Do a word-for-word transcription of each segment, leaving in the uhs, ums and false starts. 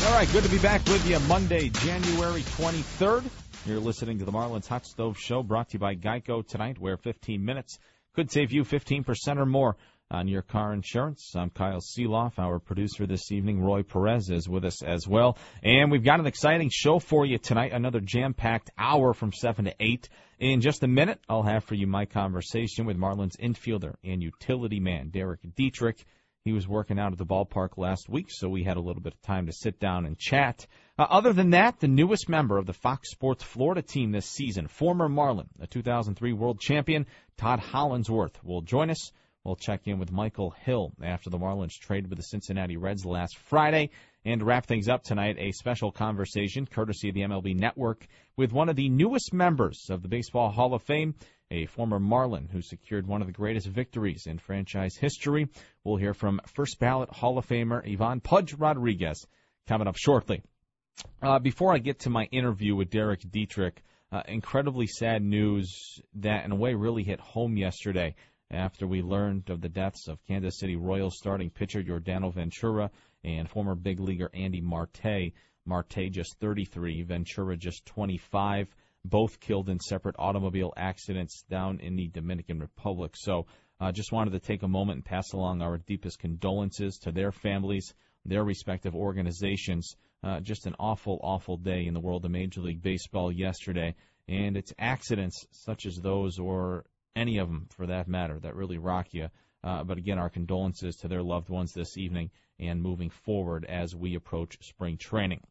All right, good to be back with you Monday, January twenty-third. You're listening to the Marlins Hot Stove Show, brought to you by Geico tonight, where fifteen minutes could save you fifteen percent or more on your car insurance. I'm Kyle Seeloff. Our producer this evening, Roy Perez, is with us as well. And we've got an exciting show for you tonight, another jam-packed hour from seven to eight. In just a minute, I'll have for you my conversation with Marlins infielder and utility man, Derek Dietrich. He was working out at the ballpark last week, so we had a little bit of time to sit down and chat. Uh, other than that, the newest member of the Fox Sports Florida team this season, former Marlin, the two thousand three World Champion, Todd Hollandsworth, will join us. We'll check in with Michael Hill after the Marlins traded with the Cincinnati Reds last Friday. And to wrap things up tonight, a special conversation, courtesy of the M L B Network, with one of the newest members of the Baseball Hall of Fame, a former Marlin who secured one of the greatest victories in franchise history. We'll hear from first ballot Hall of Famer Ivan Pudge Rodriguez coming up shortly. Uh, before I get to my interview with Derek Dietrich, uh, incredibly sad news that in a way really hit home yesterday after we learned of the deaths of Kansas City Royals starting pitcher Yordano Ventura and former big leaguer Andy Marte. Marte just thirty-three, Ventura just twenty-five. Both killed in separate automobile accidents down in the Dominican Republic. So I uh, just wanted to take a moment and pass along our deepest condolences to their families, their respective organizations. Uh, just an awful, awful day in the world of Major League Baseball yesterday. And it's accidents such as those, or any of them for that matter, that really rock you. Uh, but again, our condolences to their loved ones this evening and moving forward as we approach spring training.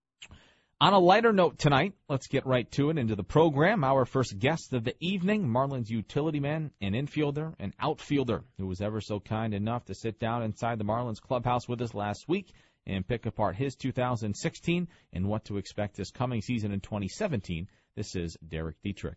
On a lighter note tonight, let's get right to it into the program. Our first guest of the evening, Marlins utility man, an infielder, an outfielder, who was ever so kind enough to sit down inside the Marlins clubhouse with us last week and pick apart his two thousand sixteen and what to expect this coming season in twenty seventeen. This is Derek Dietrich.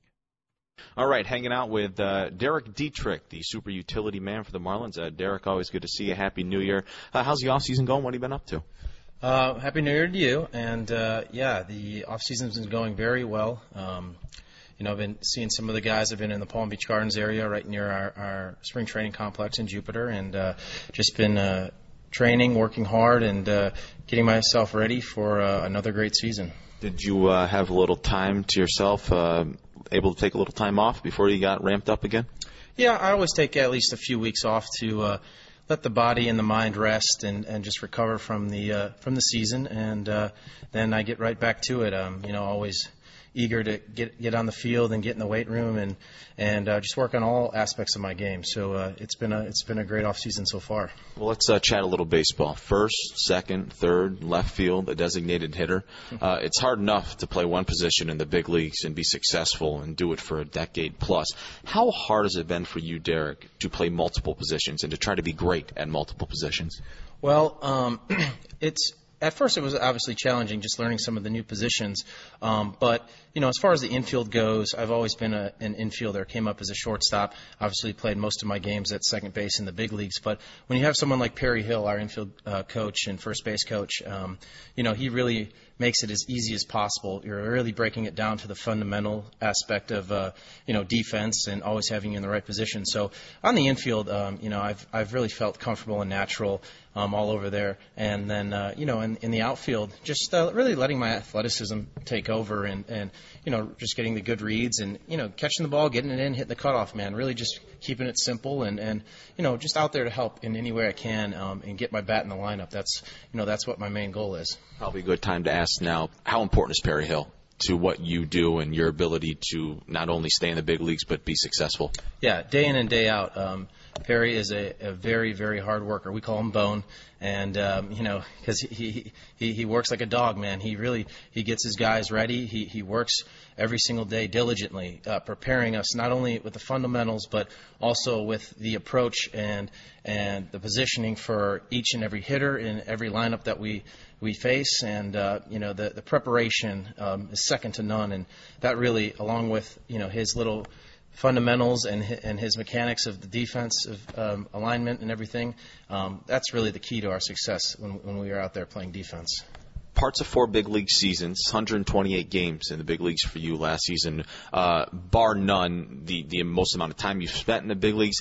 All right, hanging out with uh, Derek Dietrich, the super utility man for the Marlins. Uh, Derek, always good to see you. Happy New Year. Uh, how's the offseason going? What have you been up to? Uh, Happy New Year to you. And, uh, yeah, the off-season's been going very well. Um, you know, I've been seeing some of the guys. I've been in the Palm Beach Gardens area right near our, our spring training complex in Jupiter, and uh, just been uh, training, working hard, and uh, getting myself ready for uh, another great season. Did you uh, have a little time to yourself, uh, able to take a little time off before you got ramped up again? Yeah, I always take at least a few weeks off to uh, let the body and the mind rest and, and just recover from the uh, from the season, and uh, then I get right back to it. Um, you know, always eager to get get on the field and get in the weight room and and uh, just work on all aspects of my game. So uh, it's been a it's been a great off season so far. Well, let's uh, chat a little baseball. First, second, third, left field, a designated hitter. Uh, it's hard enough to play one position in the big leagues and be successful and do it for a decade plus. How hard has it been for you, Derek, to play multiple positions and to try to be great at multiple positions? Well, um, it's. At first, it was obviously challenging just learning some of the new positions. Um, but, you know, as far as the infield goes, I've always been a, an infielder. Came up as a shortstop. Obviously played most of my games at second base in the big leagues. But when you have someone like Perry Hill, our infield uh, coach and first base coach, um, you know, he really makes it as easy as possible. You're really breaking it down to the fundamental aspect of, uh, you know, defense and always having you in the right position. So on the infield, um, you know, I've I've really felt comfortable and natural um, all over there. And then, uh, you know, in, in the outfield, just uh, really letting my athleticism take over and, and, you know, just getting the good reads and, you know, catching the ball, getting it in, hitting the cutoff, man. Really just keeping it simple and, and you know, just out there to help in any way I can um, and get my bat in the lineup. That's, you know, that's what my main goal is. Probably a good time to ask now, how important is Perry Hill to what you do and your ability to not only stay in the big leagues but be successful? Yeah, day in and day out. Um, Perry is a, a very, very hard worker. We call him Bone, and um, you know, because he, he he works like a dog, man. He really he gets his guys ready. He he works every single day diligently, uh, preparing us not only with the fundamentals but also with the approach and and the positioning for each and every hitter in every lineup that we we face. And uh, you know, the the preparation um, is second to none, and that really, along with you know his little fundamentals and and his mechanics of the defensive um, alignment and everything, um, that's really the key to our success when when we are out there playing defense. Parts of four big league seasons, one hundred twenty-eight games in the big leagues for you last season, uh, bar none, the, the most amount of time you've spent in the big leagues.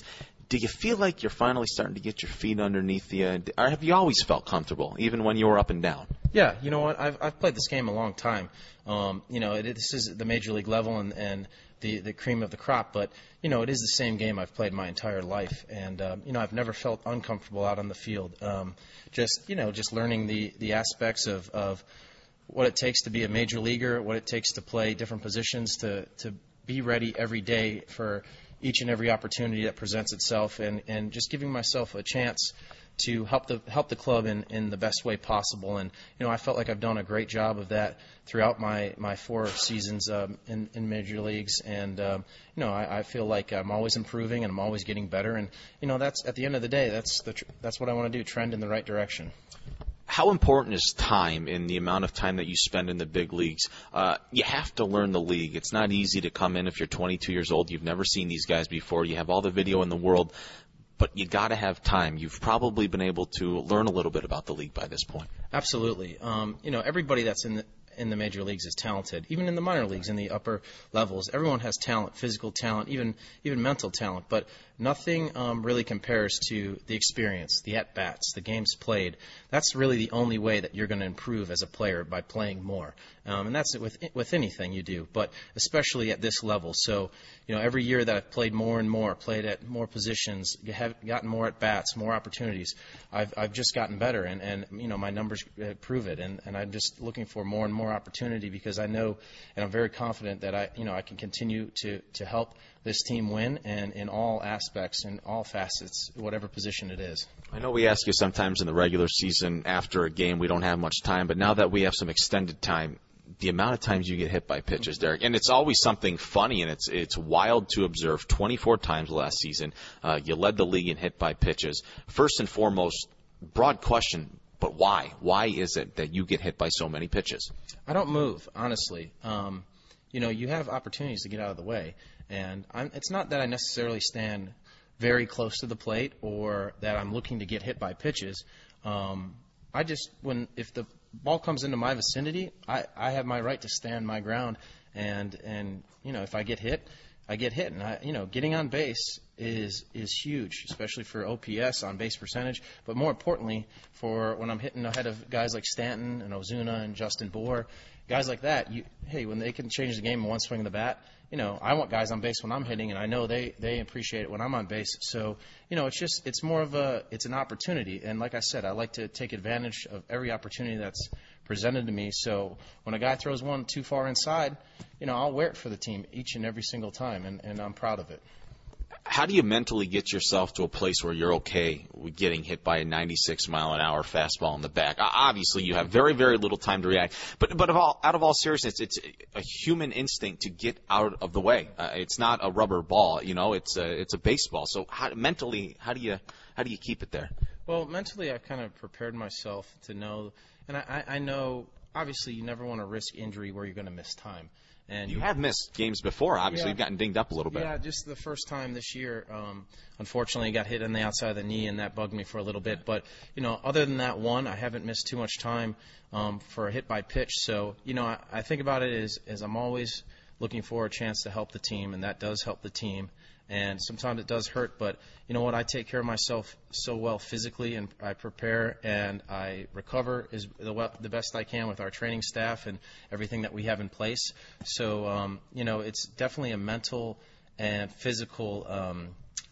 do you feel like you're finally starting to get your feet underneath you, or have you always felt comfortable, even when you were up and down? Yeah, you know what? I've I've played this game a long time. Um, you know, it, this is the major league level and, and the the cream of the crop. But you know, it is the same game I've played my entire life, and um, you know, I've never felt uncomfortable out on the field. Um, just you know, just learning the the aspects of of what it takes to be a major leaguer, what it takes to play different positions, to to be ready every day for each and every opportunity that presents itself, and, and just giving myself a chance to help the help the club in, in the best way possible. And you know, I felt like I've done a great job of that throughout my, my four seasons um, in, in major leagues. And um, you know, I, I feel like I'm always improving and I'm always getting better. And you know, that's at the end of the day, that's the tr- that's what I want to do: trend in the right direction. How important is time in the amount of time that you spend in the big leagues? Uh, you have to learn the league. It's not easy to come in if you're twenty-two years old. You've never seen these guys before. You have all the video in the world, but you got to have time. You've probably been able to learn a little bit about the league by this point. Absolutely. Um, you know, everybody that's in the in the major leagues is talented. Even in the minor leagues, in the upper levels, everyone has talent, physical talent, even even mental talent. But nothing um, really compares to the experience, the at-bats, the games played. That's really the only way that you're going to improve as a player, by playing more. Um, and that's with with anything you do, but especially at this level. So, you know, every year that I've played more and more, played at more positions, have gotten more at-bats, more opportunities, I've I've just gotten better, and, and you know, my numbers prove it. And, and I'm just looking for more and more opportunity, because I know and I'm very confident that I you know I can continue to, to help this team win, and in all aspects, in all facets, whatever position it is. I know we ask you sometimes in the regular season after a game we don't have much time, but now that we have some extended time, the amount of times you get hit by pitches, Derek, and it's always something funny, and it's it's wild to observe. twenty-four times last season, uh, you led the league in hit by pitches. First and foremost, broad question, but why? Why is it that you get hit by so many pitches? I don't move, honestly. Um, you know, you have opportunities to get out of the way, and I'm, it's not that I necessarily stand very close to the plate or that I'm looking to get hit by pitches. Um, I just, when if the ball comes into my vicinity, I, I have my right to stand my ground, and and you know, if I get hit, I get hit, and I, you know, getting on base is is huge, especially for O P S, on base percentage, but more importantly for when I'm hitting ahead of guys like Stanton and Ozuna and Justin Bour, guys like that. You, hey, when they can change the game in one swing of the bat, you know, I want guys on base when I'm hitting, and I know they they appreciate it when I'm on base. So, you know, it's just it's more of a it's an opportunity, and like I said, I like to take advantage of every opportunity that's presented to me. So when a guy throws one too far inside, you know, I'll wear it for the team each and every single time, and, and I'm proud of it. How do you mentally get yourself to a place where you're okay with getting hit by a ninety-six mile an hour fastball in the back? Obviously, you have very, very little time to react. But but of all, out of all seriousness, it's a human instinct to get out of the way. Uh, it's not a rubber ball, you know. It's a it's a baseball. So how, mentally, how do you how do you keep it there? Well, mentally, I've kind of prepared myself to know, and I, I know obviously you never want to risk injury where you're going to miss time. And you have missed games before. Obviously, yeah, you've gotten dinged up a little bit. Yeah, just the first time this year, um, unfortunately, got hit on the outside of the knee, and that bugged me for a little bit. But, you know, other than that one, I haven't missed too much time um, for a hit by pitch. So, you know, I, I think about it as, as I'm always looking for a chance to help the team, and that does help the team. And sometimes it does hurt, but you know what? I take care of myself so well physically, and I prepare and I recover as the, well, the best I can with our training staff and everything that we have in place. So, um, you know, it's definitely a mental and physical um,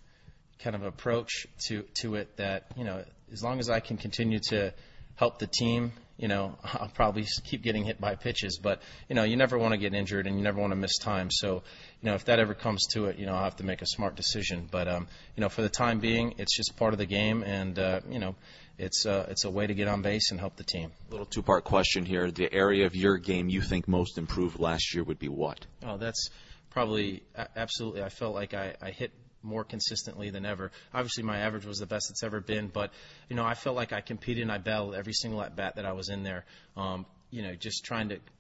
kind of approach to, to it that, you know, as long as I can continue to help the team, you know, I'll probably keep getting hit by pitches. But, you know, you never want to get injured and you never want to miss time. So, you know, if that ever comes to it, you know, I'll have to make a smart decision. But, um, you know, for the time being, it's just part of the game. And, uh, you know, it's, uh, it's a way to get on base and help the team. Little two-part question here. The area of your game you think most improved last year would be what? Oh, that's probably absolutely. I felt like I, I hit more consistently than ever. Obviously, my average was the best it's ever been, but, you know, I felt like I competed and I battled every single at-bat that I was in there, um, you know, just trying to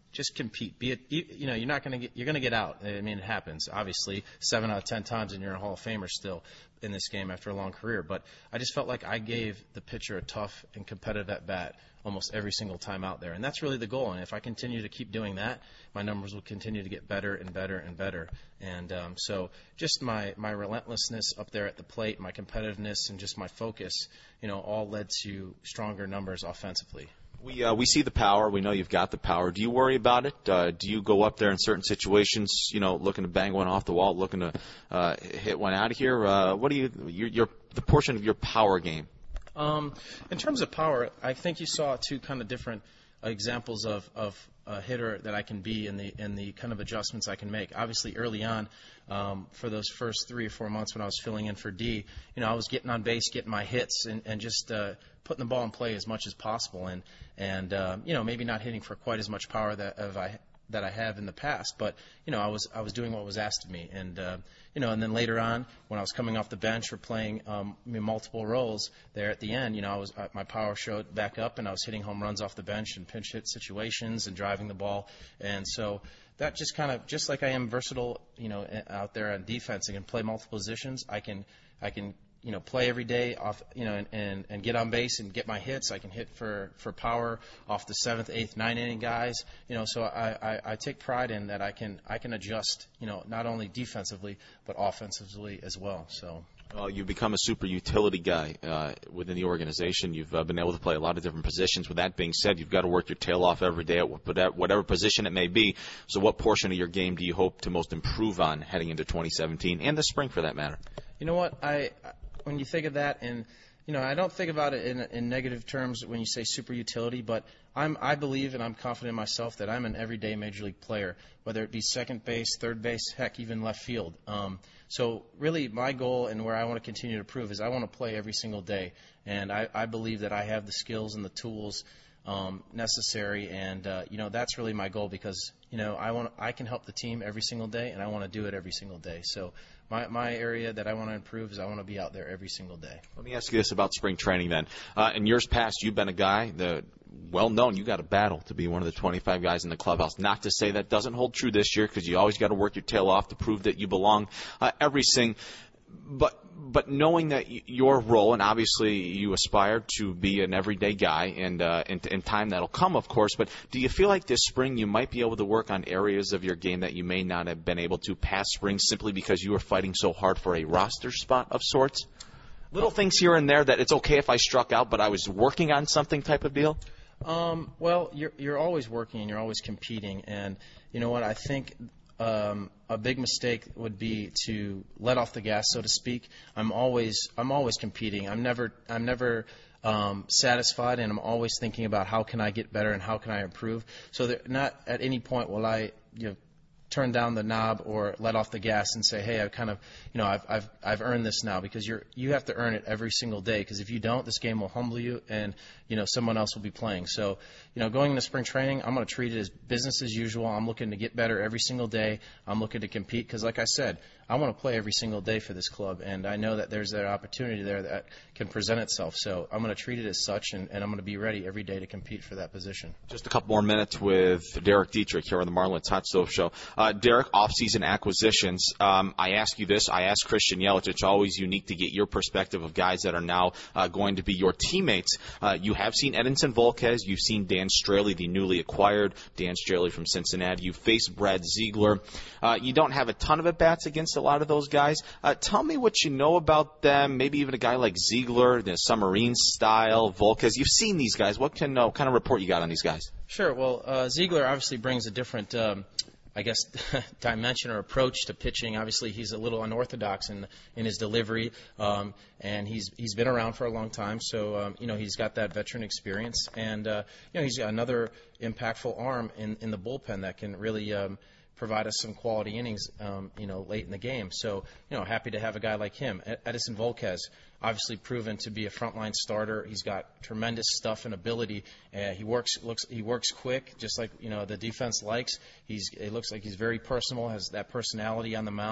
just compete. Be it, you, you know, you're not going to get, you're going to get out. I mean, it happens, obviously, seven out of ten times, and you're a Hall of Famer still in this game after a long career. But I just felt like I gave the pitcher a tough and competitive at bat almost every single time out there, and that's really the goal. And if I continue to keep doing that, my numbers will continue to get better and better and better. And um, so, just my my relentlessness up there at the plate, my competitiveness, and just my focus, you know, all led to stronger numbers offensively. We uh, we see the power. We know you've got the power. Do you worry about it? Uh, do you go up there in certain situations, you know, looking to bang one off the wall, looking to uh, hit one out of here? Uh, what do you your, your the portion of your power game? Um, in terms of power, I think you saw two kind of different examples of of a hitter that I can be in the in the kind of adjustments I can make. Obviously, early on, um, for those first three or four months when I was filling in for D, you know, I was getting on base, getting my hits, and, and just uh, putting the ball in play as much as possible, and and uh, you know, maybe not hitting for quite as much power that of I that I have in the past, but you know, I was I was doing what was asked of me, and uh, you know, and then later on, when I was coming off the bench or playing um, multiple roles there at the end, you know, I was uh, my power showed back up, and I was hitting home runs off the bench and pinch hit situations and driving the ball, and so that just kind of just like I am versatile, you know, out there on defense, I can play multiple positions. I can I can. you know, play every day off, you know, and, and, and get on base and get my hits. I can hit for, for power off the seventh, eighth, ninth inning guys, you know, so I, I, I take pride in that I can, I can adjust, you know, not only defensively, but offensively as well. So. Well, you've become a super utility guy uh, within the organization. You've uh, been able to play a lot of different positions. With that being said, you've got to work your tail off every day at whatever position it may be. So what portion of your game do you hope to most improve on heading into twenty seventeen and the spring for that matter? You know what, I... When you think of that, and you know, I don't think about it in, in negative terms when you say super utility, but I'm, I believe and I'm confident in myself that I'm an everyday major league player, whether it be second base, third base, heck, even left field. Um, so really, my goal and where I want to continue to prove is I want to play every single day, and I, I believe that I have the skills and the tools um, necessary, and uh, you know, that's really my goal because you know, I want I can help the team every single day, and I want to do it every single day. So. My, my area that I want to improve is I want to be out there every single day. Let me ask you this about spring training then. Uh, in years past, you've been a guy, the well known, you got a battle to be one of the twenty-five guys in the clubhouse. Not to say that doesn't hold true this year because you always got to work your tail off to prove that you belong uh, every sing. But but knowing that your role, and obviously you aspire to be an everyday guy, and uh, in, in time that'll come, of course, but do you feel like this spring you might be able to work on areas of your game that you may not have been able to past spring simply because you were fighting so hard for a roster spot of sorts? Little things here and there that it's okay if I struck out, but I was working on something type of deal? Um, well, you're, you're always working and you're always competing, and you know what, I think Um, a big mistake would be to let off the gas, so to speak. I'm always I'm always competing. I'm never I'm never um, satisfied, and I'm always thinking about how can I get better and how can I improve. So that not at any point will I you know turn down the knob or let off the gas and say, hey, I've kind of, you know, I've I've I've earned this now, because you're you have to earn it every single day, because if you don't, this game will humble you, and you know someone else will be playing. So, you know, going into spring training, I'm going to treat it as business as usual. I'm looking to get better every single day. I'm looking to compete because, like I said, I want to play every single day for this club, and I know that there's that opportunity there that can present itself. So I'm going to treat it as such, and, and I'm going to be ready every day to compete for that position. Just a couple more minutes with Derek Dietrich here on the Marlins Hot Stove Show. Uh, Derek, off-season acquisitions. Um, I ask you this. I ask Christian Yelich. It's always unique to get your perspective of guys that are now uh, going to be your teammates. Uh, you have seen Edinson Volquez. You've seen Dan Straley, the newly acquired Dan Straley from Cincinnati. You've faced Brad Ziegler. Uh, you don't have a ton of at-bats against a lot of those guys. Uh, tell me what you know about them, maybe even a guy like Ziegler, the Submarine style, Volquez. You've seen these guys. What can, uh, kind of report you got on these guys? Sure. Well, uh, Ziegler obviously brings a different um, I guess, dimension or approach to pitching. Obviously, he's a little unorthodox in in his delivery, um, and he's he's been around for a long time. So, um, you know, he's got that veteran experience, and uh, you know, he's got another impactful arm in in the bullpen that can really um, provide us some quality innings, um, you know, late in the game. So, you know, happy to have a guy like him. Edinson Volquez, obviously proven to be a frontline starter. He's got tremendous stuff and ability. Uh, he works looks he works quick, just like you know the defense likes. He's it looks like he's very personal, has that personality on the mound,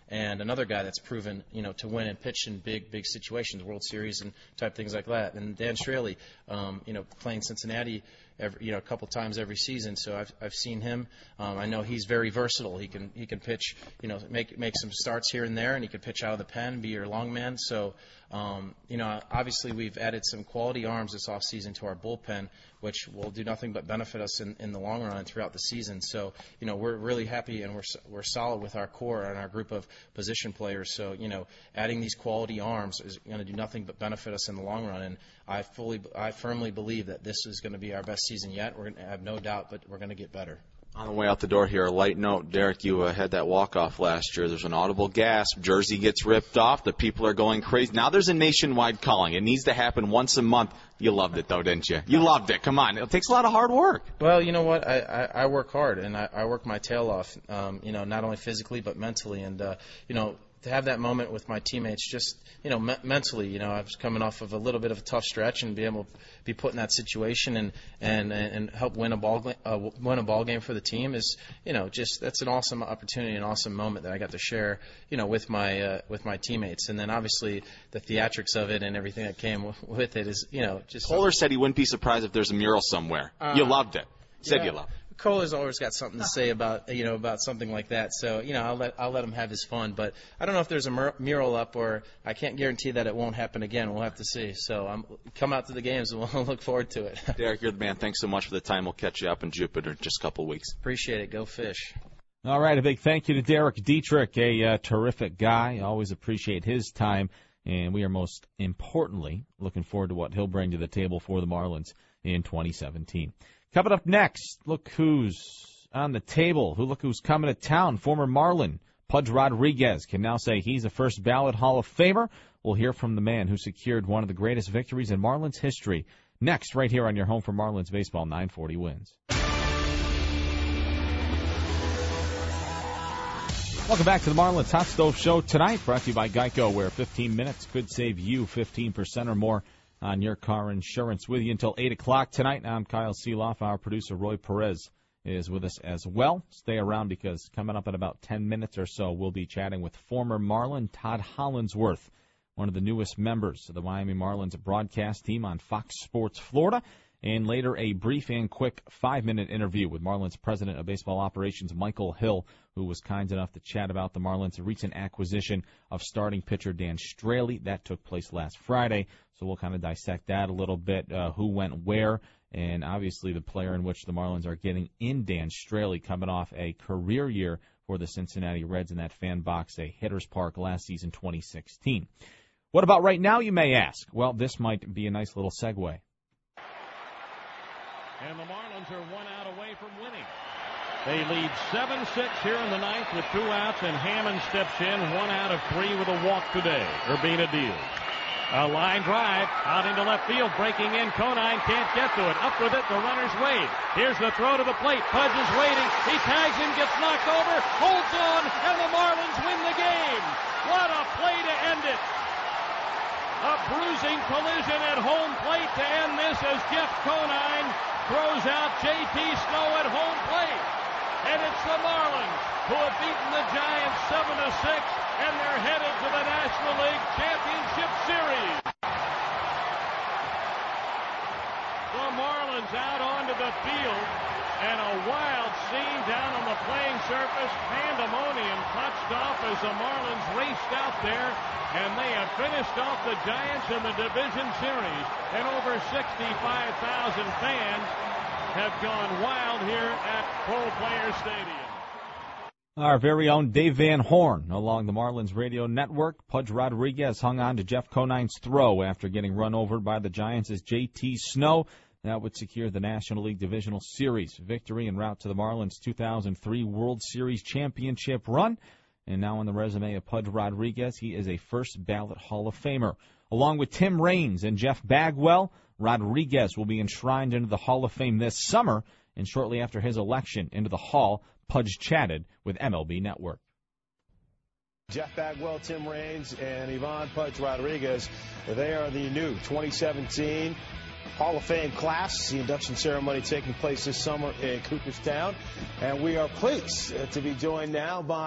and another guy that's proven, you know, to win and pitch in big, big situations, World Series and type things like that. And Dan Straley, um, you know, playing Cincinnati, every, you know, a couple times every season. So I've I've seen him. Um, I know he's very versatile. He can he can pitch, you know, make make some starts here and there, and he can pitch out of the pen, be your long man. So. Um, you know, obviously we've added some quality arms this offseason to our bullpen, which will do nothing but benefit us in, in the long run and throughout the season. So, you know, we're really happy and we're we're solid with our core and our group of position players. So, you know, adding these quality arms is going to do nothing but benefit us in the long run. And I fully, I firmly believe that this is going to be our best season yet. We're going to have no doubt, but we're going to get better. On the way out the door here, a light note. Derek, you uh, had that walk-off last year. There's an audible gasp. Jersey gets ripped off. The people are going crazy. Now there's a nationwide calling. It needs to happen once a month. You loved it, though, didn't you? You loved it. Come on. It takes a lot of hard work. Well, you know what? I, I, I work hard, and I, I work my tail off, um, you know, not only physically but mentally. And, uh, you know, to have that moment with my teammates, just, you know, me- mentally, you know, I was coming off of a little bit of a tough stretch, and be able to be put in that situation and and and help win a ball uh, win a ball game for the team is, you know, just that's an awesome opportunity, an awesome moment that I got to share, you know, with my uh, with my teammates. And then obviously the theatrics of it and everything that came w- with it is, you know, just. Kohler said he wouldn't be surprised if there's a mural somewhere. Uh, you loved it. Said yeah. you loved it. Kohler's always got something to say about, you know, about something like that. So, you know, I'll let I'll let him have his fun. But I don't know if there's a mur- mural up, or I can't guarantee that it won't happen again. We'll have to see. So I'm come out to the games and we'll look forward to it. Derek, you're the man. Thanks so much for the time. We'll catch you up in Jupiter in just a couple of weeks. Appreciate it. Go Fish. All right, a big thank you to Derek Dietrich, a uh, terrific guy. Always appreciate his time, and we are most importantly looking forward to what he'll bring to the table for the Marlins in twenty seventeen. Coming up next, look who's on the table. Who look who's coming to town. Former Marlin Pudge Rodriguez can now say he's a first ballot Hall of Famer. We'll hear from the man who secured one of the greatest victories in Marlins history. Next, right here on your home for Marlins baseball, nine forty Wins. Welcome back to the Marlins Hot Stove Show tonight, brought to you by Geico, where fifteen minutes could save you fifteen percent or more on your car insurance. With you until eight o'clock tonight. I'm Kyle Seeloff. Our producer, Roy Perez, is with us as well. Stay around because coming up in about ten minutes or so, we'll be chatting with former Marlin Todd Hollandsworth, one of the newest members of the Miami Marlins broadcast team on Fox Sports Florida. And later, a brief and quick five-minute interview with Marlins President of Baseball Operations, Michael Hill, who was kind enough to chat about the Marlins' recent acquisition of starting pitcher Dan Straley. That took place last Friday, so we'll kind of dissect that a little bit, uh, who went where, and obviously the player in which the Marlins are getting in Dan Straley, coming off a career year for the Cincinnati Reds in that fan box, a hitter's park last season, twenty sixteen. What about right now, you may ask? Well, this might be a nice little segue. And the Marlins are one out away from winning. They lead seven six here in the ninth with two outs, and Hammond steps in, one out of three with a walk today. Urbina deals. A line drive out into left field, breaking in. Conine can't get to it. Up with it, the runner's Wade. Here's the throw to the plate. Pudge is waiting. He tags him, gets knocked over, holds on, and the Marlins win the game. What a play to end it. A bruising collision at home plate to end this as Jeff Conine throws out J T Snow at home plate. And it's the Marlins who have beaten the Giants seven to six, and they're headed to the National League Championship Series. The Marlins out onto the field, and a wild scene down on the playing surface. Pandemonium touched off as the Marlins raced out there, and they have finished off the Giants in the division series, and over sixty-five thousand fans have gone wild here at Pro Player Stadium. Our very own Dave Van Horn along the Marlins radio network. Pudge Rodriguez hung on to Jeff Conine's throw after getting run over by the Giants as J T Snow. That would secure the National League Divisional Series victory en route to the Marlins' two thousand three World Series championship run. And now on the resume of Pudge Rodriguez, he is a first-ballot Hall of Famer. Along with Tim Raines and Jeff Bagwell, Rodriguez will be enshrined into the Hall of Fame this summer, and shortly after his election into the Hall, Pudge chatted with M L B Network. Jeff Bagwell, Tim Raines, and Ivan Pudge Rodriguez, they are the new twenty seventeen Hall of Fame class. The induction ceremony taking place this summer in Cooperstown. And we are pleased to be joined now by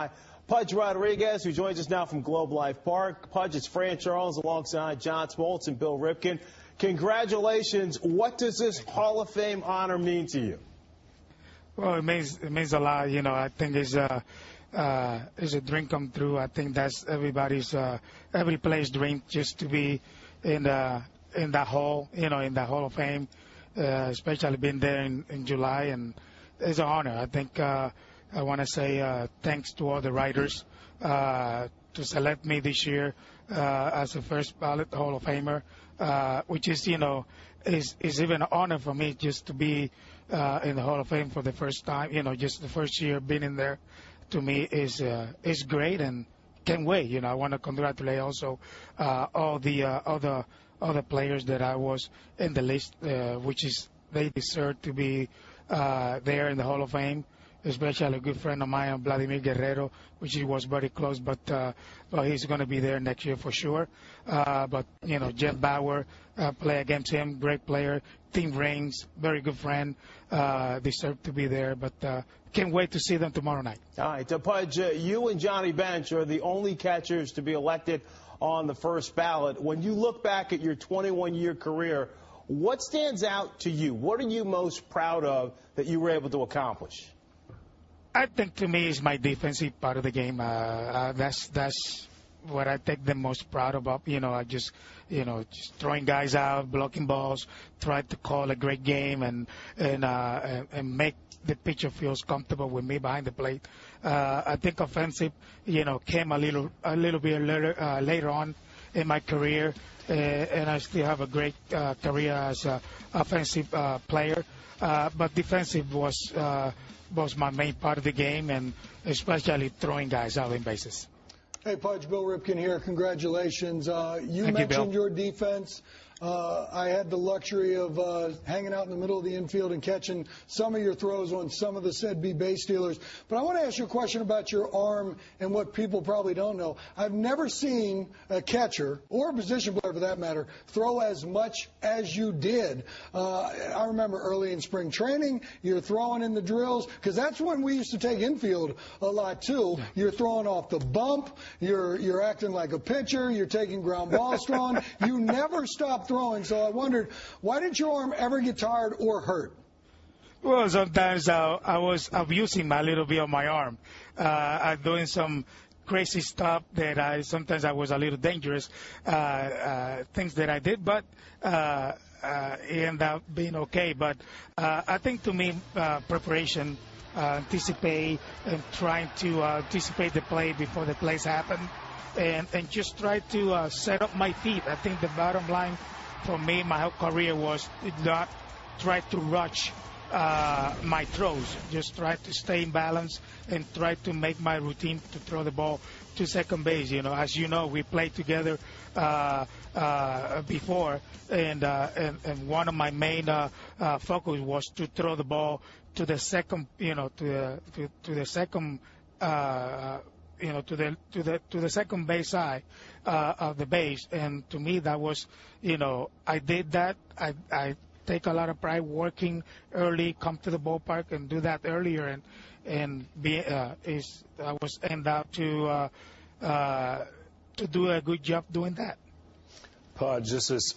Pudge Rodriguez, who joins us now from Globe Life Park. Pudge, it's Fran Charles alongside John Smoltz and Bill Ripken. Congratulations. What does this Hall of Fame honor mean to you? Well, it means it means a lot. You know, I think it's a uh, it's a dream come true. I think that's everybody's uh, every player's dream, just to be in the in that hall. You know, in the Hall of Fame, uh, especially being there in, in July, and it's an honor. I think uh, I want to say uh, thanks to all the writers uh, to select me this year uh, as the first ballot Hall of Famer, uh, which is you know is is even an honor for me just to be. Uh, in the Hall of Fame for the first time, you know, just the first year being in there, to me is uh, is great and can't wait. You know, I want to congratulate also uh, all the uh, other other players that I was in the list, uh, which is they deserve to be uh, there in the Hall of Fame. Especially a good friend of mine, Vladimir Guerrero, which he was very close, but uh, well, he's going to be there next year for sure. Uh, but, you know, Jeff Bauer, uh, play against him, great player. Tim Raines, very good friend, uh, deserve to be there. But uh, can't wait to see them tomorrow night. All right, uh, Pudge, uh, you and Johnny Bench are the only catchers to be elected on the first ballot. When you look back at your twenty-one year career, what stands out to you? What are you most proud of that you were able to accomplish? I think to me is my defensive part of the game. Uh, uh, that's that's what I take the most proud about. You know, I just you know just throwing guys out, blocking balls, try to call a great game, and and uh, and, and make the pitcher feels comfortable with me behind the plate. Uh, I think offensive, you know, came a little a little bit later uh, later on in my career, uh, and I still have a great uh, career as an offensive uh, player. Uh, but defensive was. Uh, was my main part of the game, and especially throwing guys out in bases. Hey, Pudge, Bill Ripken here. Congratulations. Uh, you Thank mentioned you, your defense. Uh, I had the luxury of uh, hanging out in the middle of the infield and catching some of your throws on some of the said B base stealers. But I want to ask you a question about your arm and what people probably don't know. I've never seen a catcher, or a position player for that matter, throw as much as you did. Uh, I remember early in spring training, you're throwing in the drills, because that's when we used to take infield a lot too. You're throwing off the bump. You're, you're acting like a pitcher. You're taking ground balls thrown. You never stop throwing, so I wondered, why did your arm ever get tired or hurt? Well, sometimes uh, I was abusing a little bit of my arm. Uh, I'm doing some crazy stuff that I sometimes I was a little dangerous, uh, uh, things that I did, but uh, uh, it ended up being okay. But uh, I think to me, uh, preparation, uh, anticipate, and trying to uh, anticipate the play before the plays happen, and, and just try to uh, set up my feet. I think the bottom line for me, my whole career was not try to rush uh, my throws. Just try to stay in balance and try to make my routine to throw the ball to second base. You know, as you know, we played together uh, uh, before, and, uh, and and one of my main uh, uh, focus was to throw the ball to the second, you know, to the to, to the second. Uh, you know, to the to the to the second base side uh, of the base, and to me that was, you know, I did that. I I take a lot of pride working early, come to the ballpark and do that earlier, and and be uh, is I was end up to uh, uh, to do a good job doing that. Pudge, this is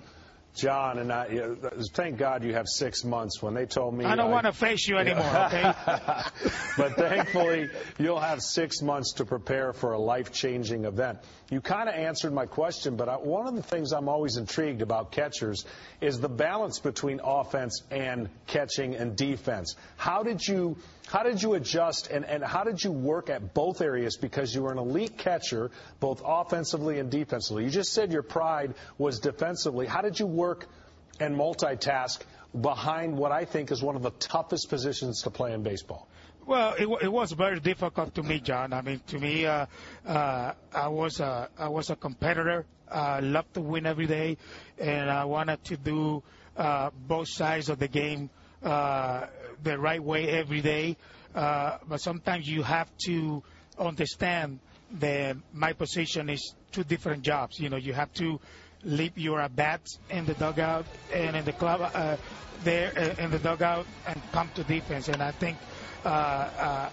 John, and I, you know, thank God you have six months. When they told me I don't I, want to face you anymore, okay? But thankfully, you'll have six months to prepare for a life-changing event. You kind of answered my question, but I, one of the things I'm always intrigued about catchers is the balance between offense and catching and defense. How did you how did you adjust, and, and how did you work at both areas, because you were an elite catcher both offensively and defensively? You just said your pride was defensively. How did you work and multitask behind what I think is one of the toughest positions to play in baseball? Well, it, it was very difficult to me, John. I mean, to me, uh, uh, I was a I was a competitor. I uh, loved to win every day, and I wanted to do uh, both sides of the game uh, the right way every day. Uh, but sometimes you have to understand that my position is two different jobs. You know, you have to leave your at bats in the dugout and in the club uh, there in the dugout and come to defense. And I think. Uh, uh,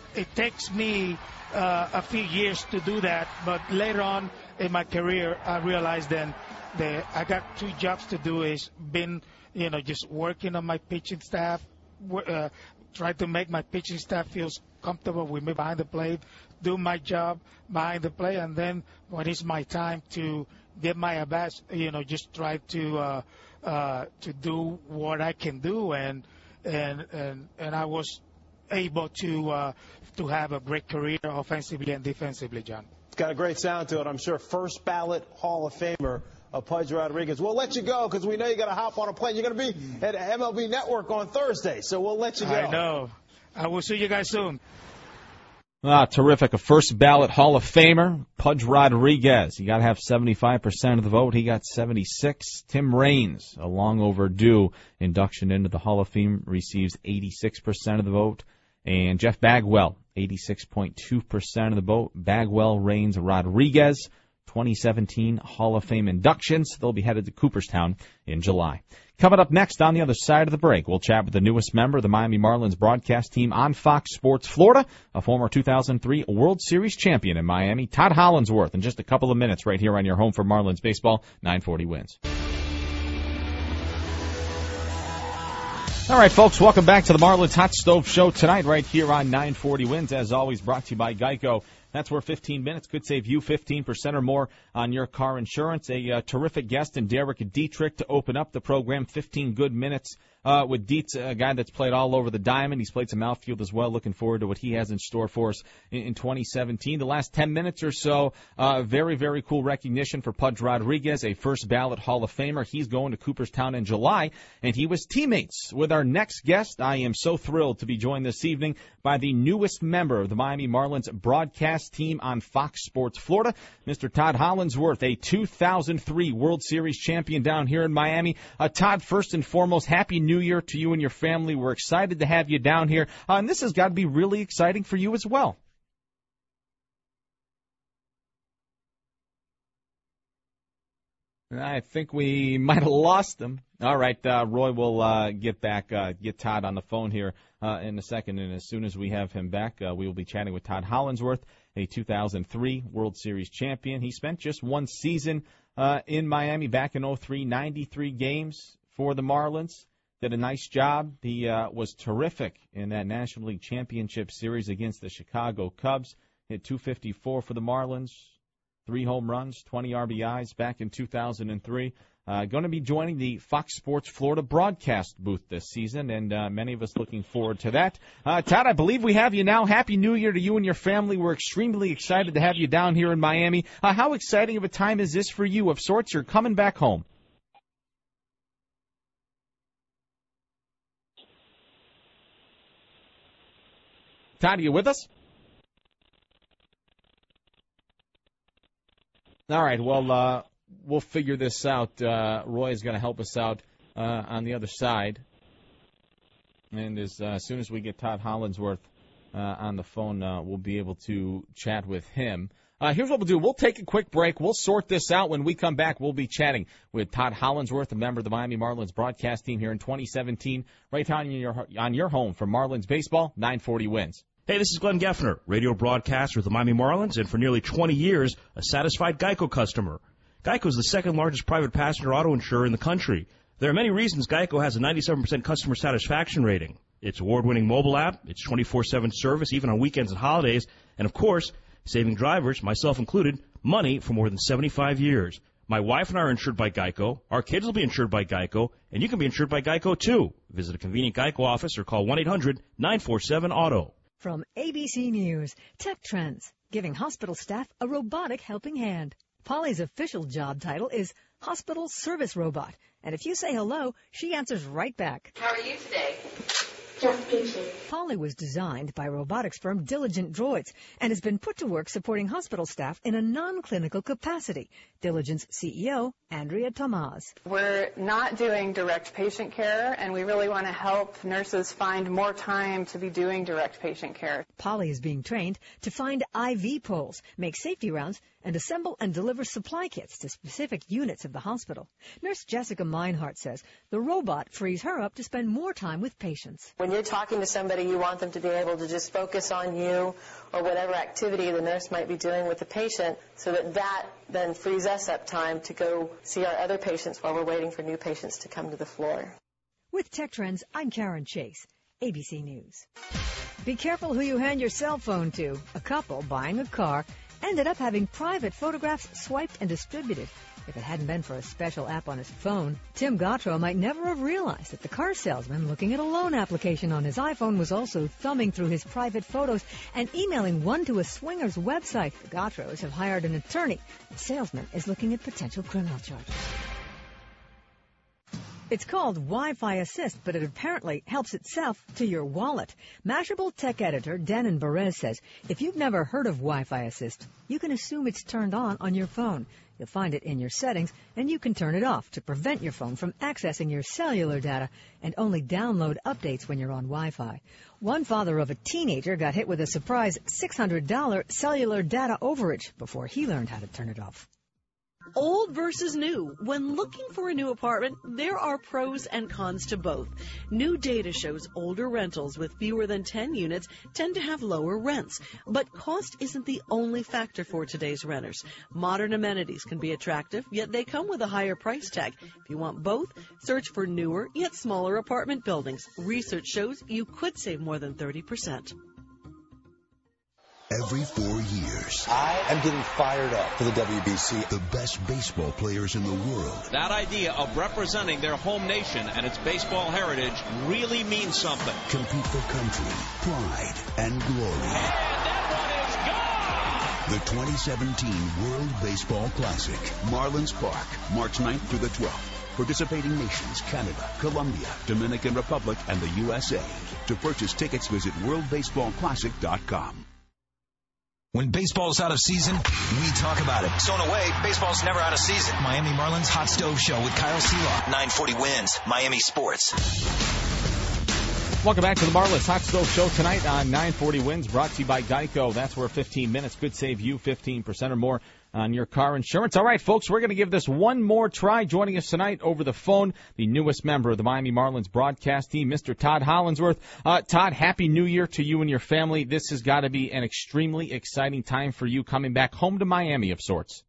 it takes me uh, a few years to do that, but later on in my career, I realized then that I got two jobs to do is been, you know, just working on my pitching staff, uh, try to make my pitching staff feel comfortable with me behind the plate, do my job behind the plate, and then when it's my time to get my at-bats, you know, just try to uh, uh, to do what I can do, and and and and I was able to uh, to have a great career offensively and defensively, John. It's got a great sound to it, I'm sure. First ballot Hall of Famer, uh, Pudge Rodriguez. We'll let you go because we know you got to hop on a plane. You're going to be at M L B Network on Thursday, so we'll let you go. I know. I will see you guys soon. Ah, terrific. A first ballot Hall of Famer, Pudge Rodriguez. You got to have seventy-five percent of the vote. He got seventy-six. Tim Raines, a long overdue induction into the Hall of Fame, receives eighty-six percent of the vote. And Jeff Bagwell, eighty-six point two percent of the vote. Bagwell, Raines, Rodriguez, twenty seventeen Hall of Fame inductions. They'll be headed to Cooperstown in July. Coming up next on the other side of the break, we'll chat with the newest member of the Miami Marlins broadcast team on Fox Sports Florida, a former two thousand three World Series champion in Miami, Todd Hollandsworth, in just a couple of minutes right here on your home for Marlins baseball, nine forty Wins. All right, folks, welcome back to the Marlins Hot Stove Show tonight right here on nine forty Wins. As always, brought to you by Geico. That's where fifteen minutes could save you fifteen percent or more on your car insurance. A uh, terrific guest in Derek Dietrich to open up the program. fifteen good minutes uh, with Dietz, a guy that's played all over the diamond. He's played some outfield as well. Looking forward to what he has in store for us in, in twenty seventeen. The last ten minutes or so, uh, very, very cool recognition for Pudge Rodriguez, a first ballot Hall of Famer. He's going to Cooperstown in July, and he was teammates with our next guest. I am so thrilled to be joined this evening by the newest member of the Miami Marlins broadcast team on Fox Sports Florida, Mister Todd Hollandsworth, a two thousand three World Series champion down here in Miami. Uh, Todd, first and foremost, Happy New Year to you and your family. We're excited to have you down here, uh, and this has got to be really exciting for you as well. I think we might have lost him. All right, uh, Roy will uh, get back, uh, get Todd on the phone here uh, in a second, and as soon as we have him back, uh, we will be chatting with Todd Hollandsworth, a two thousand three World Series champion. He spent just one season uh, in Miami back in oh three, ninety-three games for the Marlins. Did a nice job. He uh, was terrific in that National League Championship Series against the Chicago Cubs. Hit two fifty-four for the Marlins, three home runs, twenty R B Is back in two thousand three. Uh, going to be joining the Fox Sports Florida broadcast booth this season, and uh, many of us looking forward to that. Uh, Todd, I believe we have you now. Happy New Year to you and your family. We're extremely excited to have you down here in Miami. Uh, how exciting of a time is this for you of sorts? You're coming back home. Todd, are you with us? All right, well, uh, we'll figure this out. Uh, Roy is going to help us out uh, on the other side. And as, uh, as soon as we get Todd Hollandsworth uh, on the phone, uh, we'll be able to chat with him. Uh, here's what we'll do. We'll take a quick break. We'll sort this out. When we come back, we'll be chatting with Todd Hollandsworth, a member of the Miami Marlins broadcast team here in twenty seventeen, right on your, on your home for Marlins baseball, nine forty Wins. Hey, this is Glenn Geffner, radio broadcaster with the Miami Marlins, and for nearly twenty years, a satisfied Geico customer. Geico is the second largest private passenger auto insurer in the country. There are many reasons Geico has a ninety-seven percent customer satisfaction rating. Its award-winning mobile app, its twenty-four seven service, even on weekends and holidays, and of course, saving drivers, myself included, money for more than seventy-five years. My wife and I are insured by Geico. Our kids will be insured by Geico, and you can be insured by Geico too. Visit a convenient Geico office or call one eight hundred nine four seven auto. From A B C News, Tech Trends, giving hospital staff a robotic helping hand. Polly's official job title is Hospital Service Robot, and if you say hello, she answers right back. How are you today? Just peachy. Polly was designed by robotics firm Diligent Droids and has been put to work supporting hospital staff in a non-clinical capacity. Diligent's C E O, Andrea Tomas. We're not doing direct patient care, and we really want to help nurses find more time to be doing direct patient care. Polly is being trained to find I V poles, make safety rounds, and assemble and deliver supply kits to specific units of the hospital. Nurse Jessica Meinhardt says the robot frees her up to spend more time with patients. When when you're talking to somebody, you want them to be able to just focus on you or whatever activity the nurse might be doing with the patient, so that that then frees us up time to go see our other patients while we're waiting for new patients to come to the floor. With Tech Trends, I'm Karen Chase, A B C News. Be careful who you hand your cell phone to. A couple buying a car ended up having private photographs swiped and distributed. If it hadn't been for a special app on his phone, Tim Gautreaux might never have realized that the car salesman looking at a loan application on his iPhone was also thumbing through his private photos and emailing one to a swinger's website. The Gautreaux have hired an attorney. The salesman is looking at potential criminal charges. It's called Wi-Fi Assist, but it apparently helps itself to your wallet. Mashable tech editor Denon Perez says if you've never heard of Wi-Fi Assist, you can assume it's turned on on your phone. You'll find it in your settings, and you can turn it off to prevent your phone from accessing your cellular data and only download updates when you're on Wi-Fi. One father of a teenager got hit with a surprise six hundred dollars cellular data overage before he learned how to turn it off. Old versus new. When looking for a new apartment, there are pros and cons to both. New data shows older rentals with fewer than ten units tend to have lower rents. But cost isn't the only factor for today's renters. Modern amenities can be attractive, yet they come with a higher price tag. If you want both, search for newer yet smaller apartment buildings. Research shows you could save more than thirty percent. Every four years, I am getting fired up for the W B C. The best baseball players in the world. That idea of representing their home nation and its baseball heritage really means something. Compete for country, pride, and glory. And that one is gone! The twenty seventeen World Baseball Classic, Marlins Park, March ninth through the twelfth. Participating nations, Canada, Colombia, Dominican Republic, and the U S A. To purchase tickets, visit world baseball classic dot com. When baseball's out of season, we talk about it. So in a way, baseball's never out of season. Miami Marlins Hot Stove Show with Kyle Seelock. nine forty wins, Miami Sports. Welcome back to the Marlins Hot Stove Show tonight on nine forty wins, brought to you by Geico. That's where fifteen minutes could save you fifteen percent or more on your car insurance. All right, folks, we're going to give this one more try. Joining us tonight over the phone, the newest member of the Miami Marlins broadcast team, Mister Todd Hollandsworth. Uh, Todd, Happy New Year to you and your family. This has got to be an extremely exciting time for you coming back home to Miami of sorts.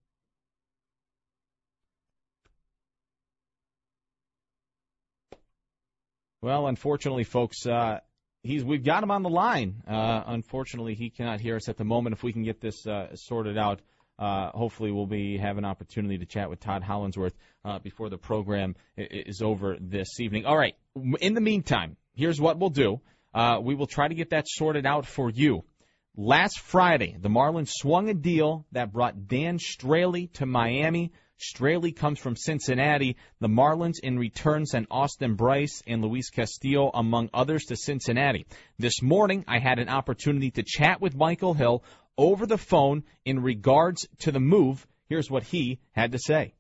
Well, unfortunately, folks, uh, he's we've got him on the line. Uh, unfortunately, he cannot hear us at the moment. If we can get this uh, sorted out, Uh, hopefully we'll be have an opportunity to chat with Todd Hollandsworth uh, before the program is over this evening. All right. In the meantime, here's what we'll do. Uh, we will try to get that sorted out for you. Last Friday, the Marlins swung a deal that brought Dan Straley to Miami. Straley comes from Cincinnati. The Marlins, in return, sent Austin Bryce and Luis Castillo, among others, to Cincinnati. This morning, I had an opportunity to chat with Michael Hill over the phone in regards to the move. Here's what he had to say.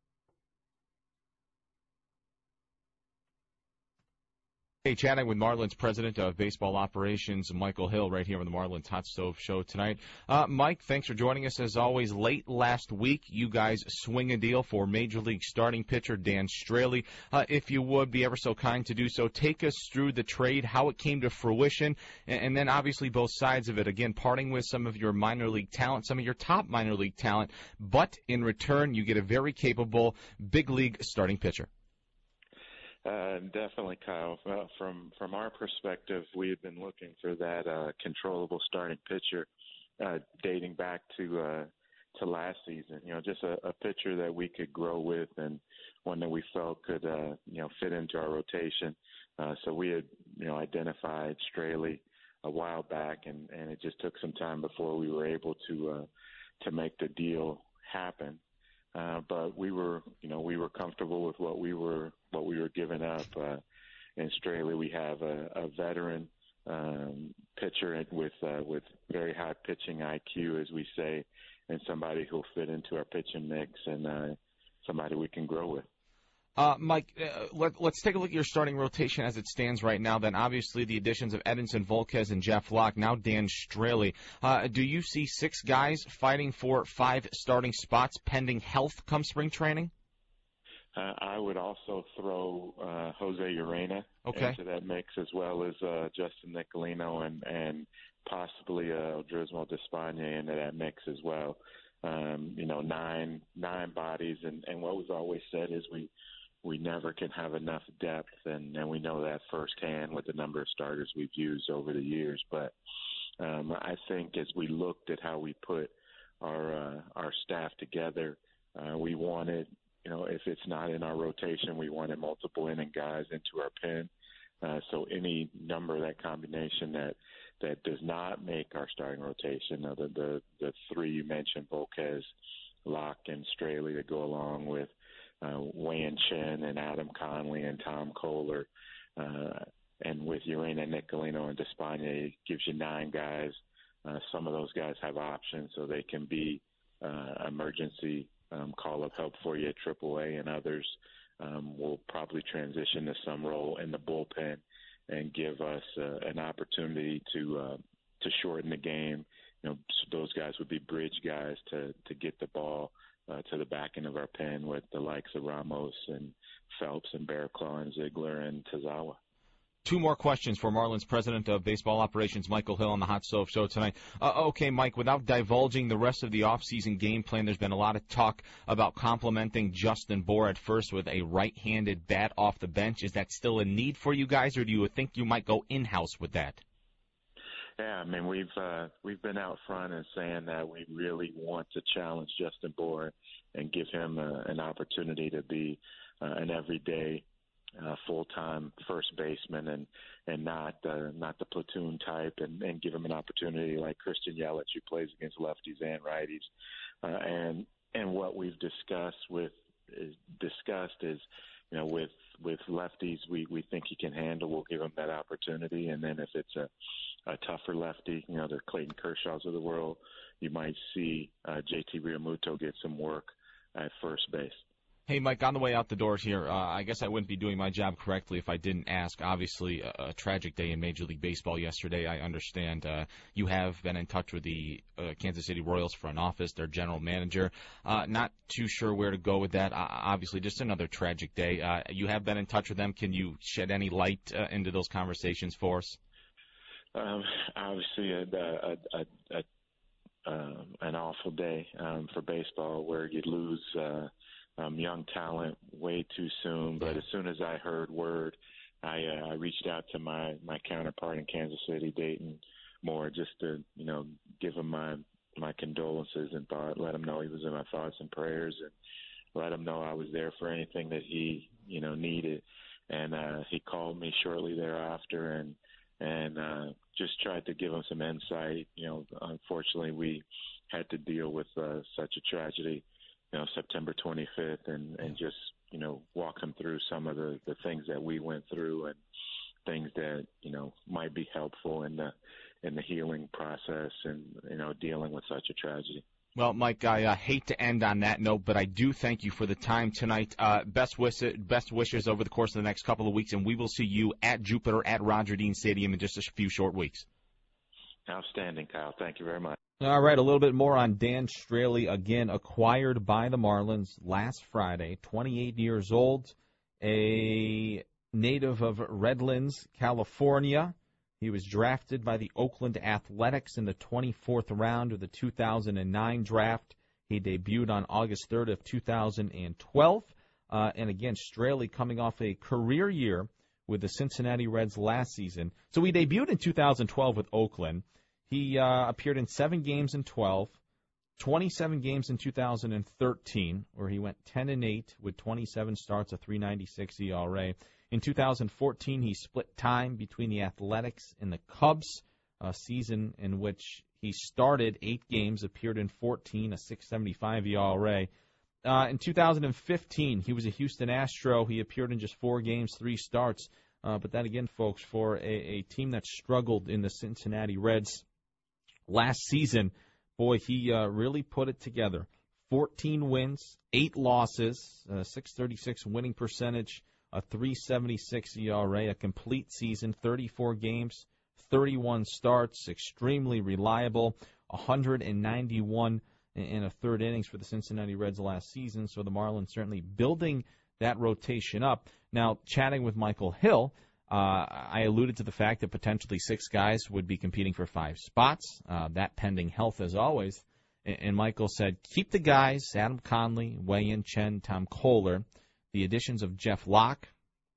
Hey, chatting with Marlins President of Baseball Operations, Michael Hill, right here on the Marlins Hot Stove Show tonight. Uh, Mike, thanks for joining us as always. Late last week, you guys swing a deal for Major League starting pitcher Dan Straley. Uh, if you would be ever so kind to do so, take us through the trade, how it came to fruition, and, and then obviously both sides of it. Again, parting with some of your minor league talent, some of your top minor league talent, but in return, you get a very capable big league starting pitcher. Uh, definitely, Kyle. Uh, from from our perspective, we had been looking for that uh, controllable starting pitcher, uh, dating back to uh, to last season. You know, just a, a pitcher that we could grow with, and one that we felt could uh, you know fit into our rotation. Uh, so we had you know identified Straley a while back, and, and it just took some time before we were able to uh, to make the deal happen. Uh, but we were, you know, we were comfortable with what we were, what we were giving up. Uh, in Straley, we have a, a veteran um, pitcher with uh, with very high pitching I Q, as we say, and somebody who'll fit into our pitching mix, and uh, somebody we can grow with. Uh, Mike, uh, let, let's take a look at your starting rotation as it stands right now. Then, obviously, the additions of Edinson Volquez and Jeff Locke, now Dan Straley. Uh, do you see six guys fighting for five starting spots pending health come spring training? Uh, I would also throw uh, Jose Urena okay. into that mix, as well as uh, Justin Nicolino and, and possibly uh, Drismal Despaigne into that mix as well. Um, you know, nine nine bodies, and, and what was always said is we we never can have enough depth, and, and we know that firsthand with the number of starters we've used over the years. But um, I think as we looked at how we put our uh, our staff together, uh, we wanted, you know, if it's not in our rotation, we wanted multiple inning guys into our pen. Uh, so any number of that combination that that does not make our starting rotation, uh, the, the the three you mentioned, Volquez, Locke, and Straley, that go along with uh, Wei Chen and Adam Conley and Tom Kohler, uh, and with Urena, Nicolino, and Despaigne, gives you nine guys. Uh, some of those guys have options, so they can be uh, emergency um, call-up help for you at triple A, and others um, will probably transition to some role in the bullpen and give us uh, an opportunity to uh, to shorten the game. You know, so those guys would be bridge guys to to get the ball uh, to the back end of our pen with the likes of Ramos and Phelps and Bearclaw and Ziegler and Tazawa. Two more questions for Marlins President of Baseball Operations, Michael Hill, on the Hot Stove Show tonight. Uh, okay, Mike, without divulging the rest of the offseason game plan, there's been a lot of talk about complementing Justin Bour at first with a right-handed bat off the bench. Is that still a need for you guys, or do you think you might go in-house with that? Yeah, I mean, we've uh, we've been out front and saying that we really want to challenge Justin Bour and give him uh, an opportunity to be uh, an everyday Uh, full-time first baseman, and and not uh, not the platoon type, and, and give him an opportunity like Christian Yelich, who plays against lefties and righties. Uh, and and what we've discussed with is discussed is, you know, with with lefties, we, we think he can handle. We'll give him that opportunity, and then if it's a, a tougher lefty, you know, the Clayton Kershaws of the world, you might see uh, J T Realmuto get some work at first base. Hey, Mike, on the way out the doors here, uh, I guess I wouldn't be doing my job correctly if I didn't ask. Obviously, a, a tragic day in Major League Baseball yesterday. I understand uh, you have been in touch with the uh, Kansas City Royals front office, their general manager. Uh, not too sure where to go with that. Uh, obviously, just another tragic day. Uh, you have been in touch with them. Can you shed any light uh, into those conversations for us? Um, obviously, a, a, a, a, uh, an awful day um, for baseball where you lose uh, – Um, young talent way too soon, but as soon as I heard word, I, uh, I reached out to my, my counterpart in Kansas City, Dayton Moore, just to, you know, give him my, my condolences and thought, let him know he was in my thoughts and prayers, and let him know I was there for anything that he, you know, needed. And uh, he called me shortly thereafter and and uh, just tried to give him some insight. You know, unfortunately, we had to deal with uh, such a tragedy, you know, September twenty-fifth, and, and just, you know, walk him through some of the, the things that we went through and things that, you know, might be helpful in the in the healing process and, you know, dealing with such a tragedy. Well, Mike, I uh, hate to end on that note, but I do thank you for the time tonight. Uh, best, wish- best wishes over the course of the next couple of weeks, and we will see you at Jupiter at Roger Dean Stadium in just a few short weeks. Outstanding, Kyle. Thank you very much. All right, a little bit more on Dan Straley, again acquired by the Marlins last Friday, twenty-eight years old, a native of Redlands, California. He was drafted by the Oakland Athletics in the twenty-fourth round of the two thousand nine draft. He debuted on August third of two thousand twelve. Uh, and again, Straley coming off a career year with the Cincinnati Reds last season. So he debuted in two thousand twelve with Oakland. He uh, appeared in seven games in twelve, twenty-seven games in two thousand thirteen, where he went ten and eight with twenty-seven starts, a three ninety-six E R A. In two thousand fourteen, he split time between the Athletics and the Cubs, a season in which he started eight games, appeared in fourteen, a six seventy-five E R A. Uh, in two thousand fifteen, he was a Houston Astro. He appeared in just four games, three starts. Uh, but then again, folks, for a, a team that struggled in the Cincinnati Reds last season, boy, he uh, really put it together. fourteen wins, eight losses, a six thirty-six winning percentage, a three seventy-six E R A, a complete season, thirty-four games, thirty-one starts, extremely reliable, one ninety-one in a third innings for the Cincinnati Reds last season. So the Marlins certainly building that rotation up. Now, chatting with Michael Hill, uh, I alluded to the fact that potentially six guys would be competing for five spots, uh, that pending health as always. And, and Michael said, keep the guys, Adam Conley, Wei-Yin Chen, Tom Kohler, the additions of Jeff Locke,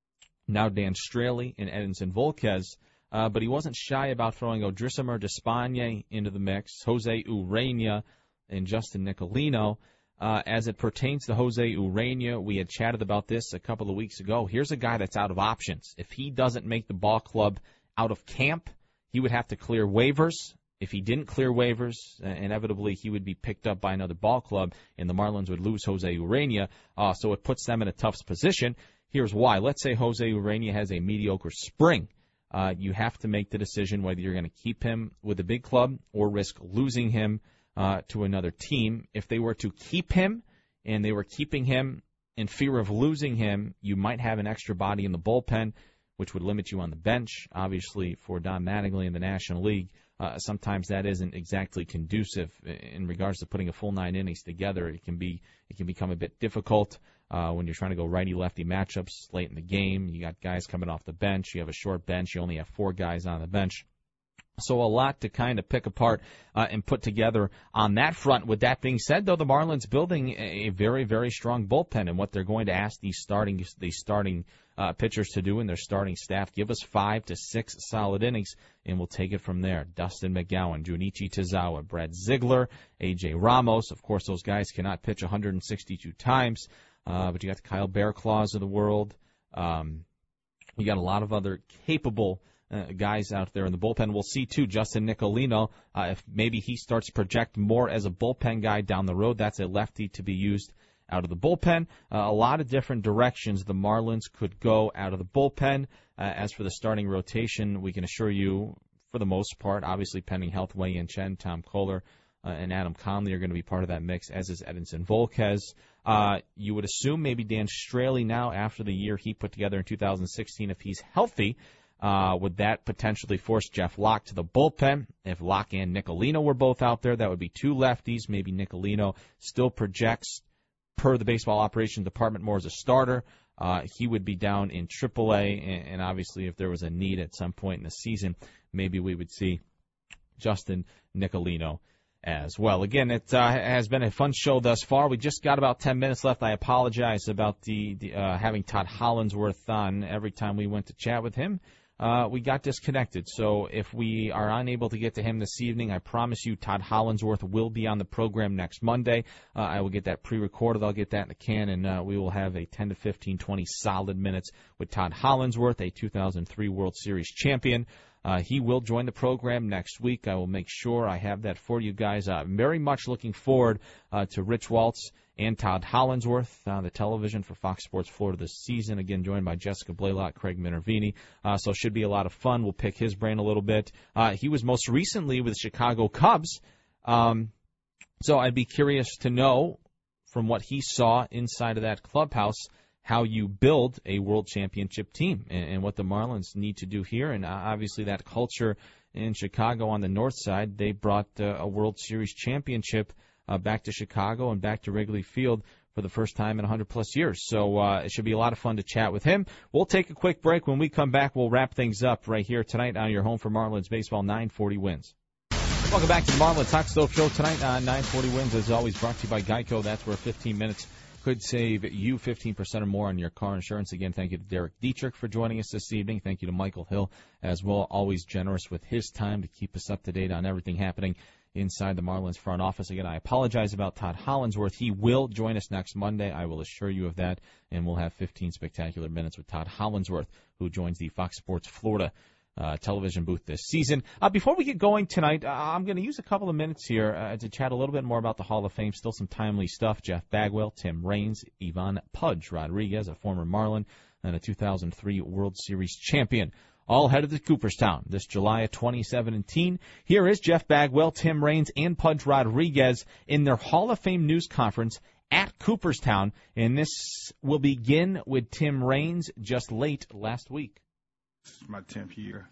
now Dan Straley and Edinson Volquez, uh, but he wasn't shy about throwing Odrisamer Despaigne into the mix, Jose Urena, and Justin Nicolino. Uh, as it pertains to Jose Urena, we had chatted about this a couple of weeks ago. Here's a guy that's out of options. If he doesn't make the ball club out of camp, he would have to clear waivers. If he didn't clear waivers, uh, inevitably he would be picked up by another ball club, and the Marlins would lose Jose Urena. Uh, so it puts them in a tough position. Here's why. Let's say Jose Urena has a mediocre spring. Uh, you have to make the decision whether you're going to keep him with the big club or risk losing him uh, to another team. If they were to keep him and they were keeping him in fear of losing him, you might have an extra body in the bullpen, which would limit you on the bench. Obviously, for Don Mattingly in the National League, uh, sometimes that isn't exactly conducive in regards to putting a full nine innings together. It can be it can become a bit difficult uh, when you're trying to go righty-lefty matchups late in the game. You got guys coming off the bench. You have a short bench. You only have four guys on the bench. So a lot to kind of pick apart uh, and put together on that front. With that being said, though, the Marlins building a very, very strong bullpen, and what they're going to ask these starting these starting uh, pitchers to do and their starting staff, give us five to six solid innings, and we'll take it from there. Dustin McGowan, Junichi Tazawa, Brad Ziegler, A J Ramos. Of course, those guys cannot pitch one hundred sixty-two times, uh, but you got the Kyle Bearclaws of the world. Um, you got a lot of other capable Uh, guys out there in the bullpen. We'll see, too, Justin Nicolino, uh, if maybe he starts to project more as a bullpen guy down the road. That's a lefty to be used out of the bullpen. Uh, a lot of different directions the Marlins could go out of the bullpen. Uh, as for the starting rotation, we can assure you, for the most part, obviously pending health, Wei-Yin Chen, Tom Kohler, uh, and Adam Conley are going to be part of that mix, as is Edinson Volquez. Uh, you would assume maybe Dan Straley now, after the year he put together in two thousand sixteen, if he's healthy, Uh, would that potentially force Jeff Locke to the bullpen? If Locke and Nicolino were both out there, that would be two lefties. Maybe Nicolino still projects, per the baseball operations department, more as a starter. Uh, he would be down in triple A, and, and obviously if there was a need at some point in the season, maybe we would see Justin Nicolino as well. Again, it uh, has been a fun show thus far. We just got about ten minutes left. I apologize about the, the uh, having Todd Hollandsworth on. Every time we went to chat with him, Uh, we got disconnected. So if we are unable to get to him this evening, I promise you Todd Hollandsworth will be on the program next Monday. Uh, I will get that pre-recorded. I'll get that in the can, and uh, we will have a ten to fifteen, twenty solid minutes with Todd Hollandsworth, a two thousand three World Series champion. Uh, he will join the program next week. I will make sure I have that for you guys. Uh, very much looking forward uh, to Rich Waltz and Todd Hollandsworth on the television for Fox Sports Florida this season. Again, joined by Jessica Blaylock, Craig Minervini. Uh, so it should be a lot of fun. We'll pick his brain a little bit. Uh, he was most recently with the Chicago Cubs. Um, so I'd be curious to know, from what he saw inside of that clubhouse, how you build a world championship team and, and what the Marlins need to do here. And uh, obviously that culture in Chicago on the north side, they brought uh, a World Series championship Uh, back to Chicago and back to Wrigley Field for the first time in one hundred plus years. So uh, it should be a lot of fun to chat with him. We'll take a quick break. When we come back, we'll wrap things up right here tonight on your home for Marlins Baseball, nine forty Wins. Welcome back to the Marlins Hot Stove Show tonight on nine forty Wins. As always, brought to you by Geico. That's where fifteen minutes could save you fifteen percent or more on your car insurance. Again, thank you to Derek Dietrich for joining us this evening. Thank you to Michael Hill as well, always generous with his time to keep us up to date on everything happening inside the Marlins front office. Again, I apologize about Todd Hollandsworth. He will join us next Monday. I will assure you of that, and we'll have fifteen spectacular minutes with Todd Hollandsworth, who joins the Fox Sports Florida uh, television booth this season. Uh, before we get going tonight, uh, I'm going to use a couple of minutes here uh, to chat a little bit more about the Hall of Fame. Still some timely stuff. Jeff Bagwell, Tim Raines, Ivan Pudge Rodriguez, a former Marlin, and a two thousand three World Series champion, all headed to Cooperstown this July of twenty seventeen. Here is Jeff Bagwell, Tim Raines, and Pudge Rodriguez in their Hall of Fame news conference at Cooperstown, and this will begin with Tim Raines just late last week. This is my tenth year,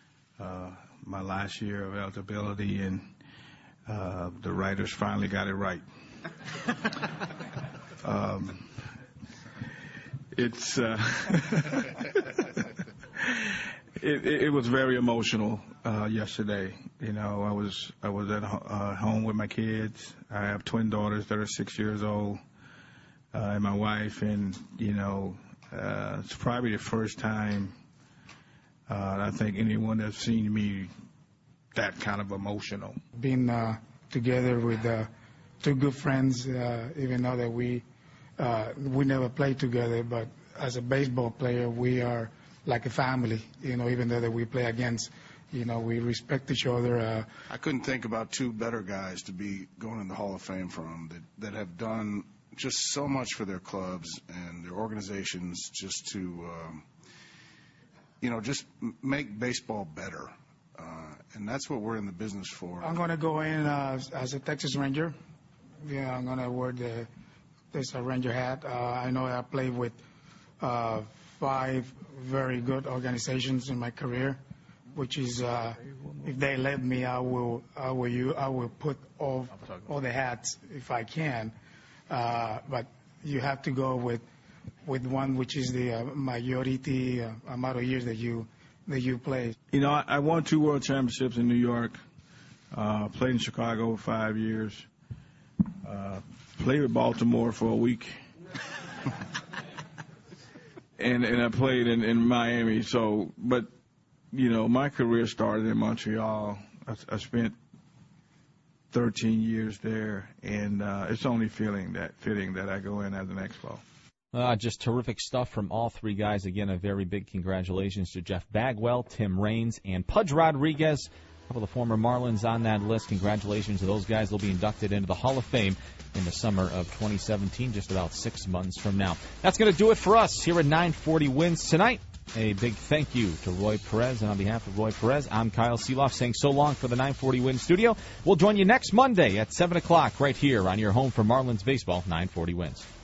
uh, my last year of eligibility, and uh, the writers finally got it right. um, it's uh, it, it was very emotional uh, yesterday. You know, I was I was at uh, home with my kids. I have twin daughters that are six years old, uh, and my wife. And you know, uh, it's probably the first time uh, I think anyone that's seen me that kind of emotional. Being uh, together with uh, two good friends, uh, even though that we uh, we never played together, but as a baseball player, we are like a family. You know, even though that we play against, you know, we respect each other. Uh, I couldn't think about two better guys to be going in the Hall of Fame from that that have done just so much for their clubs and their organizations, just to um, you know, just make baseball better. Uh, and that's what we're in the business for. I'm going to go in uh, as a Texas Ranger. Yeah, I'm going to wear the this uh, Ranger hat. Uh, I know I played with uh, five very good organizations in my career, which is uh, if they let me, I will I will you I will put all all the hats if I can. Uh, but you have to go with with one which is the uh, majority uh, amount of years that you. that you played? You know, I, I won two world championships in New York, uh, played in Chicago for five years, uh, played with Baltimore for a week, and and I played in, in Miami. So, but, you know, my career started in Montreal. I, I spent thirteen years there, and uh, it's only fitting that, fitting that I go in as an Expo. Uh, just terrific stuff from all three guys. Again, a very big congratulations to Jeff Bagwell, Tim Raines, and Pudge Rodriguez. A couple of the former Marlins on that list. Congratulations to those guys. They'll be inducted into the Hall of Fame in the summer of twenty seventeen, just about six months from now. That's going to do it for us here at nine forty Wins tonight. A big thank you to Roy Perez. And on behalf of Roy Perez, I'm Kyle Seeloff saying so long for the nine forty Wins studio. We'll join you next Monday at seven o'clock right here on your home for Marlins baseball, nine forty Wins.